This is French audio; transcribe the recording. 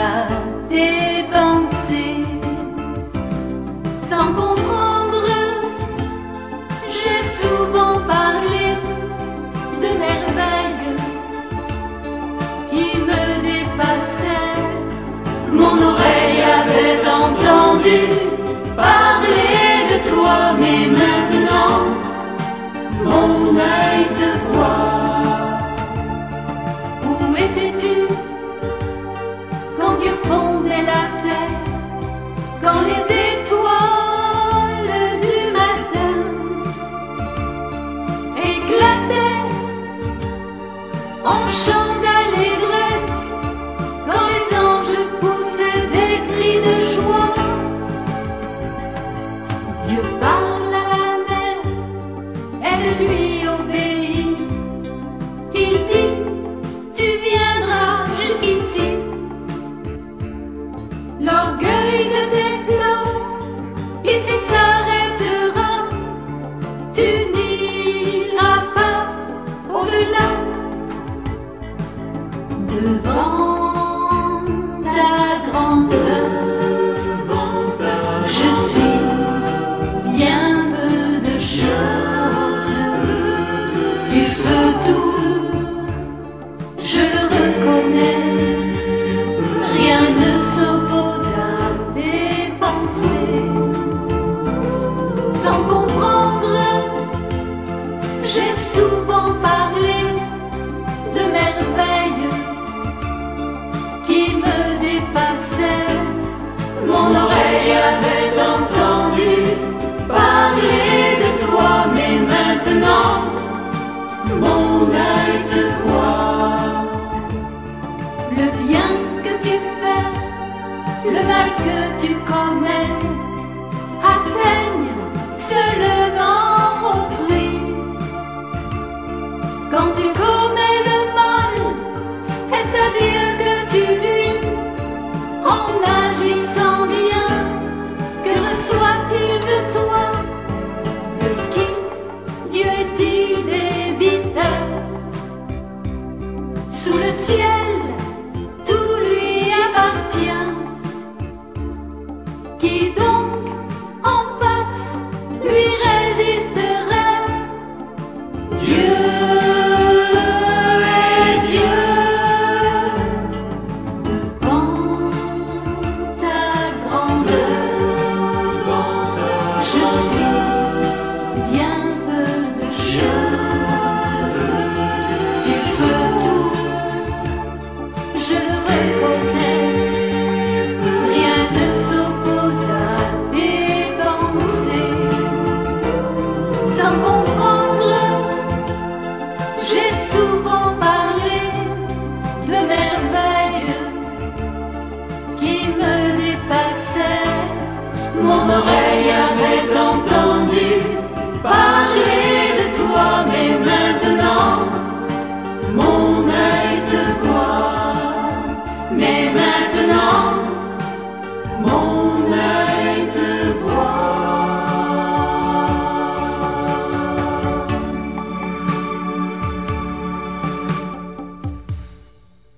à dépenser. Sans comprendre, j'ai souvent parlé de merveilles qui me dépassaient. Mon oreille avait entendu parler de toi, mais maintenant mon œil te voit. Où étais-tu quand Dieu fondait la terre, quand les étoiles du matin éclataient en chant d'allégresse, quand les anges poussaient des cris de joie? Dieu parle à la mer, elle lui obéit. Il dit, tu viendras jusqu'ici. L'orgueil de tes flots ici s'arrêtera. Tu n'iras pas au-delà. Devant ta grandeur, je suis bien peu de choses. Tu peux tout, je le reconnais. Rien ne s'oppose à tes pensées. Sans comprendre, j'ai souvent parlé de merveilles qui me dépassaient. Mon oreille avait entendu parler de toi, mais maintenant mon œil te voit. Le bien que tu fais, le mal que tu commets, atteignent seulement autrui. Quand tu commets le mal, est-ce à Dieu que tu nuis? En agissant bien, que reçoit-il de toi? De qui Dieu est-il débiteur? Sous le ciel, tout lui appartient. Qui donc en face lui résisterait? Dieu est Dieu. Devant ta grandeur, je suis bien peu de choses. Tu peux tout, je le reconnais. Rien ne s'oppose à tes pensées. Sans comprendre, j'ai souvent parlé de merveilles qui me dépassaient. Mon oreille